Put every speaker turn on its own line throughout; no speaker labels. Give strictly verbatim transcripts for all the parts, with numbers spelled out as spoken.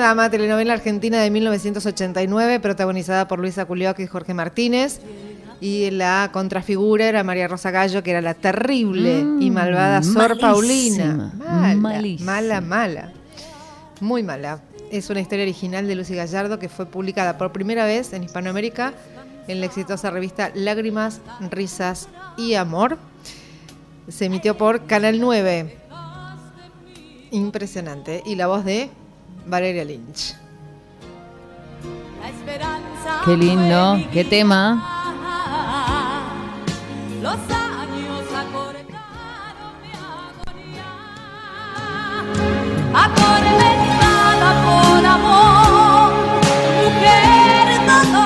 Dama, telenovela argentina de mil novecientos ochenta y nueve, protagonizada por Luisa Culioc y Jorge Martínez. Y la contrafigura era María Rosa Gallo, que era la terrible mm, y malvada Sor Paulina. Mala, malísima. mala, mala. Muy mala. Es una historia original de Lucy Gallardo que fue publicada por primera vez en Hispanoamérica en la exitosa revista Lágrimas, Risas y Amor. Se emitió por Canal nueve. Impresionante. Y la voz de Valeria Lynch.
Qué lindo, qué tema.
Los años acortaron mi agonía, atormentada por amor, mujer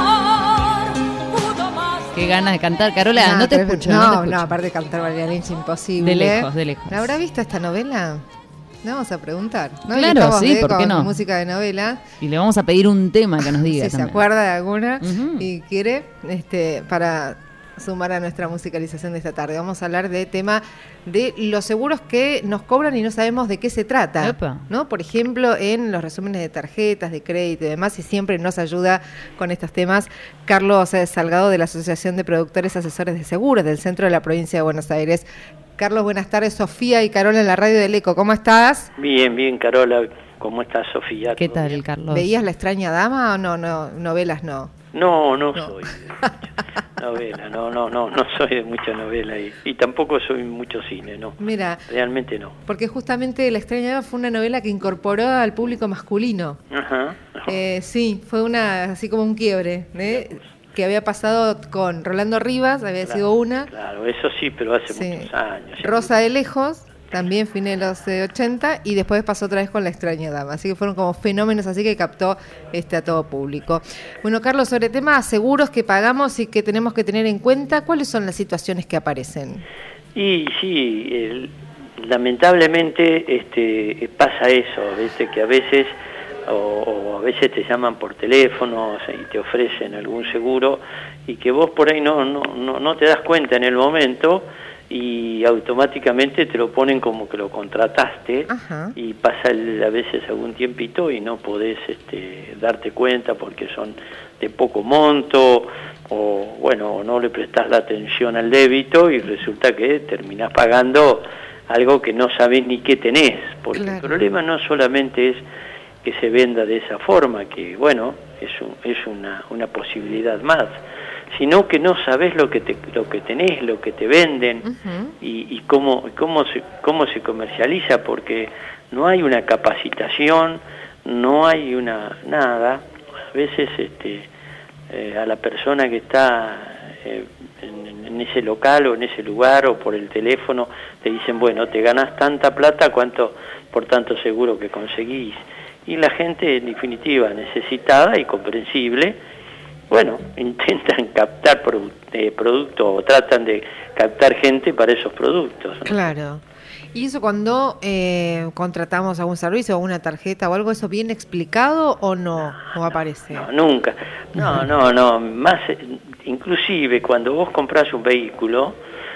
dolor, pudo más.
Qué ganas de cantar, Carola, no, no te escucho.
No,
no, te escucho.
no, aparte de cantar Valeria Lynch, imposible.
De lejos, de lejos.
¿La habrá visto esta novela? Le vamos a preguntar, ¿no?
Claro, sí,
de,
¿por qué
con
no?
Música de novela.
Y le vamos a pedir un tema que nos diga.
Si
también
se acuerda de alguna
uh-huh.
y quiere, este, para sumar a nuestra musicalización de esta tarde. Vamos a hablar de tema de los seguros que nos cobran y no sabemos de qué se trata,
Epa.
¿no? Por ejemplo, en los resúmenes de tarjetas, de crédito y demás, y siempre nos ayuda con estos temas Carlos Salgado de la Asociación de Productores Asesores de Seguros del centro de la provincia de Buenos Aires. Carlos, buenas tardes. Sofía y Carola en la radio del Eco, ¿cómo estás?
Bien, bien, Carola. ¿Cómo estás, Sofía?
¿Qué tal,
bien?
Carlos?
¿Veías La extraña dama o no, no novelas no?
No, no,
No.
soy de mucha novela, no, no, no, no soy de mucha novela y, y tampoco soy mucho cine, no.
Mira,
realmente no.
porque justamente La extraña dama fue una novela que incorporó al público masculino.
Ajá. ajá.
Eh, sí, fue una así como un quiebre, ¿eh? Que había pasado con Rolando Rivas, había
Claro,
sido una.
Claro, eso sí, pero hace
Sí.
muchos años. ya.
Rosa de Lejos, también fines de los eh, ochenta, y después pasó otra vez con La extraña dama. Así que fueron como fenómenos así que captó este a todo público. Bueno, Carlos, sobre temas seguros que pagamos y que tenemos que tener en cuenta, ¿cuáles son las situaciones que aparecen?
Y sí, el- lamentablemente este, pasa eso, ¿viste? Que a veces o, o a veces te llaman por teléfono o sea, y te ofrecen algún seguro y que vos por ahí no, no, no, no te das cuenta en el momento y automáticamente te lo ponen como que lo contrataste.
Ajá.
Y pasa el- a veces algún tiempito y no podés este, darte cuenta porque son de poco monto o bueno, no le prestás la atención al débito y resulta que terminás pagando algo que no sabés ni qué tenés, porque
Claro.
el problema no solamente es que se venda de esa forma, que bueno, es, un, es una, una posibilidad más, sino que no sabés lo que te, lo que tenés, lo que te venden
Uh-huh.
y, y cómo, cómo, se, cómo se comercializa, porque no hay una capacitación, no hay una nada. A veces este, eh, a la persona que está eh, en, en ese local o en ese lugar o por el teléfono te dicen, bueno, te ganás tanta plata, cuánto por tanto seguro que conseguís. Y la gente, en definitiva, necesitada y comprensible, bueno, intentan captar produ- eh, productos o tratan de captar gente para esos productos, ¿no?
Claro. ¿Y eso cuando eh, contratamos algún servicio o una tarjeta o algo, eso viene explicado o no? ¿O aparece?
No, nunca. No, no, no. Más, eh, inclusive cuando vos compras un vehículo,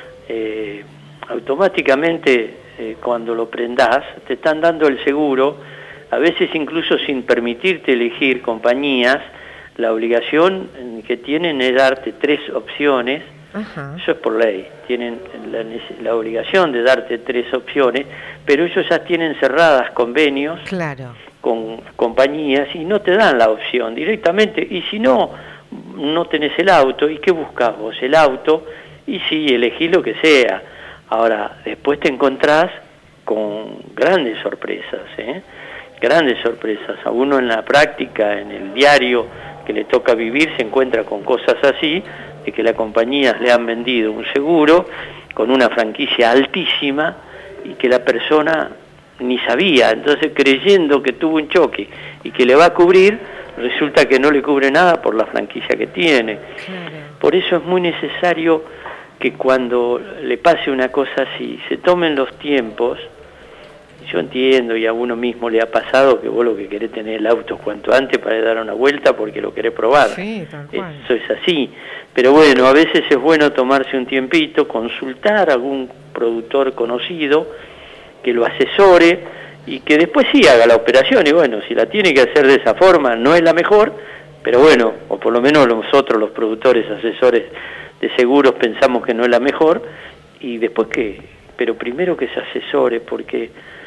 eh, automáticamente eh, cuando lo prendás, te están dando el seguro, a veces incluso sin permitirte elegir compañías, la obligación que tienen es darte tres opciones.
Ajá.
Eso es por ley, tienen la, la obligación de darte tres opciones, pero ellos ya tienen cerradas convenios
Claro.
con compañías y no te dan la opción directamente, y si no, no tenés el auto, ¿y qué buscás vos? El auto, y sí, elegí lo que sea. Ahora, después te encontrás con grandes sorpresas, ¿eh? Grandes sorpresas. A uno en la práctica, en el diario que le toca vivir, se encuentra con cosas así, de que las compañías le han vendido un seguro con una franquicia altísima y que la persona ni sabía, entonces creyendo que tuvo un choque y que le va a cubrir, resulta que no le cubre nada por la franquicia que tiene.
Claro.
Por eso es muy necesario que cuando le pase una cosa así, se tomen los tiempos. Yo entiendo, y a uno mismo le ha pasado, que vos lo que querés tener el auto cuanto antes para dar una vuelta porque lo querés probar.
Sí, tal cual.
Eso es así. Pero bueno, a veces es bueno tomarse un tiempito, consultar a algún productor conocido que lo asesore y que después sí haga la operación, y bueno, si la tiene que hacer de esa forma, no es la mejor, pero bueno, o por lo menos nosotros los productores, asesores de seguros, pensamos que no es la mejor, y después que, pero primero que se asesore, porque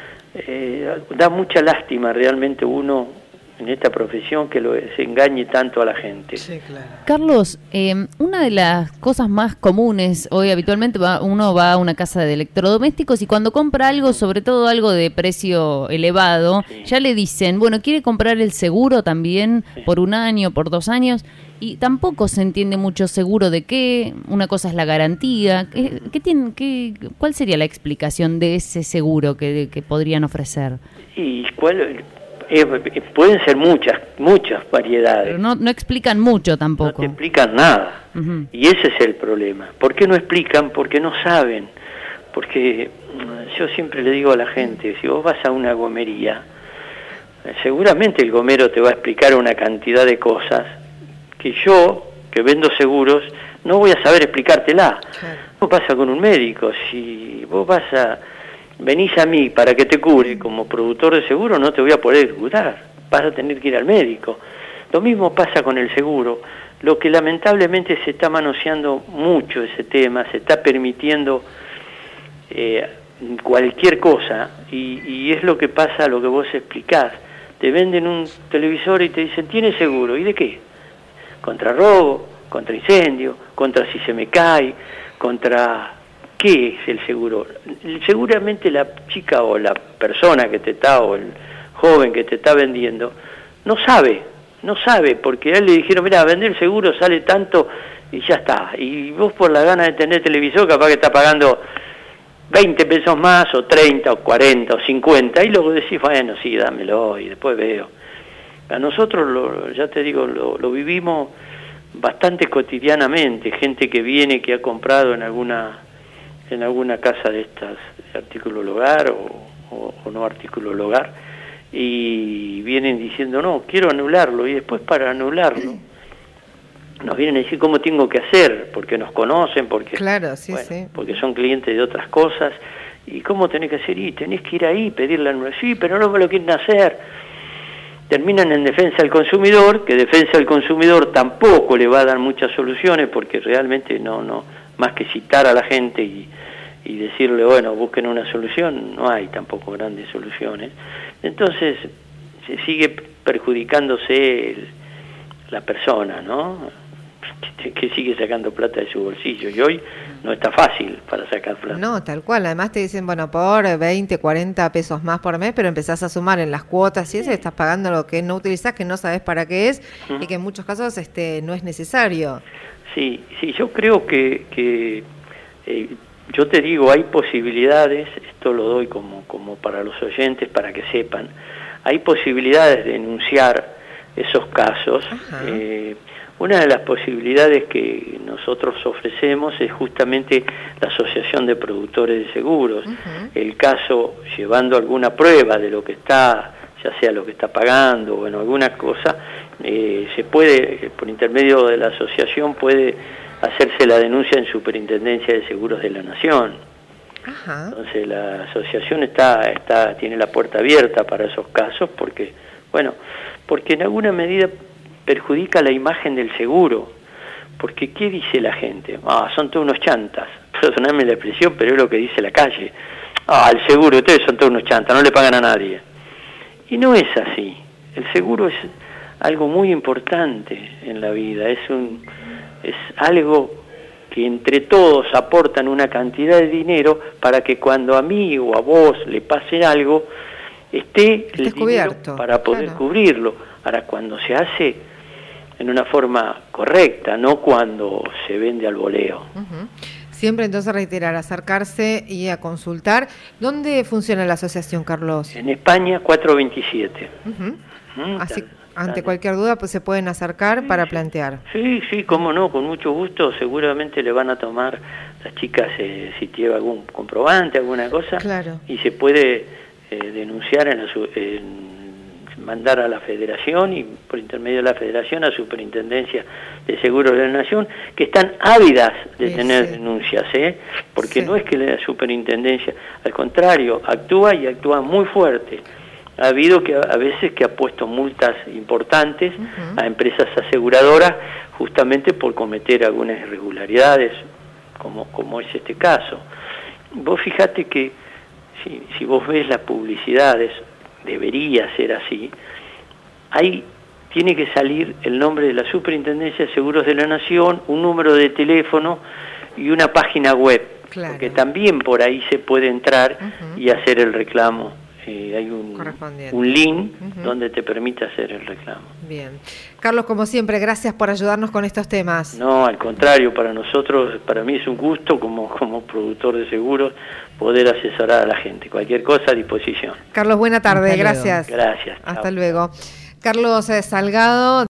eh, da mucha lástima realmente uno en esta profesión que lo, se engañe tanto a la gente.
Sí, claro.
Carlos, eh, una de las cosas más comunes hoy habitualmente va, uno va a una casa de electrodomésticos y cuando compra algo, sobre todo algo de precio elevado,
sí.
ya le dicen, bueno, ¿quiere comprar el seguro también
Sí.
por un año, por dos años? Y tampoco se entiende mucho seguro de qué. Una cosa es la garantía. ¿Qué, qué tienen, qué, ¿Cuál sería la explicación de ese seguro que, que podrían ofrecer?
Y cuál... Eh, pueden ser muchas, muchas variedades.
Pero no, no explican mucho
No
tampoco.
te explican nada.
Ujú.
Y ese es el problema. ¿Por qué no explican? Porque no saben. Porque mm, yo siempre le digo a la gente, si vos vas a una gomería, eh, seguramente el gomero te va a explicar una cantidad de cosas que yo, que vendo seguros, no voy a saber explicártela.
Claro.
¿Cómo pasa con un médico? Si vos vas a... venís a mí para que te cure, como productor de seguro no te voy a poder curar, vas a tener que ir al médico. Lo mismo pasa con el seguro, lo que lamentablemente se está manoseando mucho ese tema, se está permitiendo eh, cualquier cosa, y, y es lo que pasa, lo que vos explicás. Te venden un televisor y te dicen, ¿tiene seguro? ¿Y de qué? Contra robo, contra incendio, contra si se me cae, contra... ¿Qué es el seguro? Seguramente la chica o la persona que te está, o el joven que te está vendiendo, no sabe, no sabe, porque a él le dijeron, mira, vender el seguro sale tanto y ya está. Y vos por la gana de tener televisor capaz que está pagando veinte pesos más, o treinta, o cuarenta, o cincuenta, y luego decís, bueno, sí, dámelo, y después veo. A nosotros, lo, ya te digo, lo, lo vivimos bastante cotidianamente, gente que viene, que ha comprado en alguna... en alguna casa de estas, de artículo del hogar o, o, o no artículo del hogar, y vienen diciendo, no, quiero anularlo, y después para anularlo nos vienen a decir cómo tengo que hacer, porque nos conocen, porque,
Claro, sí,
bueno,
sí.
porque son clientes de otras cosas, y cómo tenés que hacer, y tenés que ir ahí, pedir la anulación, sí, pero no me lo quieren hacer. Terminan en defensa del consumidor, que defensa del consumidor tampoco le va a dar muchas soluciones, porque realmente no, no, más que citar a la gente y, y decirle, bueno, busquen una solución, no hay tampoco grandes soluciones. Entonces se sigue perjudicándose el, la persona, ¿no? Que, que sigue sacando plata de su bolsillo, y hoy no está fácil para sacar plata.
No, tal cual. Además te dicen, bueno, por veinte, cuarenta pesos más por mes, pero empezás a sumar en las cuotas y eso, y estás pagando lo que no utilizás, que no sabes para qué es,
Uh-huh.
y que en muchos casos este no es necesario.
Sí, sí, yo creo que, que eh, yo te digo, hay posibilidades, esto lo doy como, como para los oyentes, para que sepan, hay posibilidades de denunciar esos casos. Eh, una de las posibilidades que nosotros ofrecemos es justamente la Asociación de Productores de Seguros.
Uh-huh.
El caso, llevando alguna prueba de lo que está, ya sea lo que está pagando o en alguna cosa, eh, se puede, por intermedio de la asociación, puede hacerse la denuncia en Superintendencia de Seguros de la Nación.
Ajá.
Entonces la asociación está, está, tiene la puerta abierta para esos casos, porque, bueno, porque en alguna medida perjudica la imagen del seguro. Porque ¿qué dice la gente? Ah, son todos unos chantas. Perdóname la expresión, pero es lo que dice la calle. Ah, el seguro, ustedes son todos unos chantas, no le pagan a nadie. Y no es así. El seguro es algo muy importante en la vida, es un es algo que entre todos aportan una cantidad de dinero para que cuando a mí o a vos le pase algo, esté el dinero para poder claro. cubrirlo. Ahora, cuando se hace en una forma correcta, no cuando se vende al voleo.
Uh-huh. Siempre entonces reiterar, acercarse y a consultar. ¿Dónde funciona la asociación, Carlos?
En España, cuatrocientos veintisiete.
Uh-huh.
¿Mm?
Así,
Dale,
ante
dale.
cualquier duda, pues se pueden acercar
sí,
para
sí.
plantear.
Sí, sí, cómo no, con mucho gusto. Seguramente le van a tomar las chicas eh, si lleva algún comprobante, alguna cosa.
Claro.
Y se puede eh, denunciar en, la, en mandar a la Federación y por intermedio de la Federación a Superintendencia de Seguros de la Nación, que están ávidas de
Sí,
tener
sí.
denuncias, ¿eh? Porque
Sí.
no es que la Superintendencia, al contrario, actúa y actúa muy fuerte. Ha habido que a veces que ha puesto multas importantes
Ujú.
a empresas aseguradoras justamente por cometer algunas irregularidades, como, como es este caso. Vos fijate que si, si vos ves las publicidades, debería ser así, ahí tiene que salir el nombre de la Superintendencia de Seguros de la Nación, un número de teléfono y una página web,
Claro.
porque también por ahí se puede entrar
Ujú.
y hacer el reclamo. Eh, hay un,
Correspondiente.
un link
Ujú.
donde te permite hacer el reclamo.
Bien. Carlos, como siempre, gracias por ayudarnos con estos temas.
No, al contrario, para nosotros, para mí es un gusto como, como productor de seguros poder asesorar a la gente. Cualquier cosa a disposición.
Carlos, buena tarde,
Hasta luego.
gracias.
Gracias.
Hasta
Chao.
luego. Carlos eh, Salgado.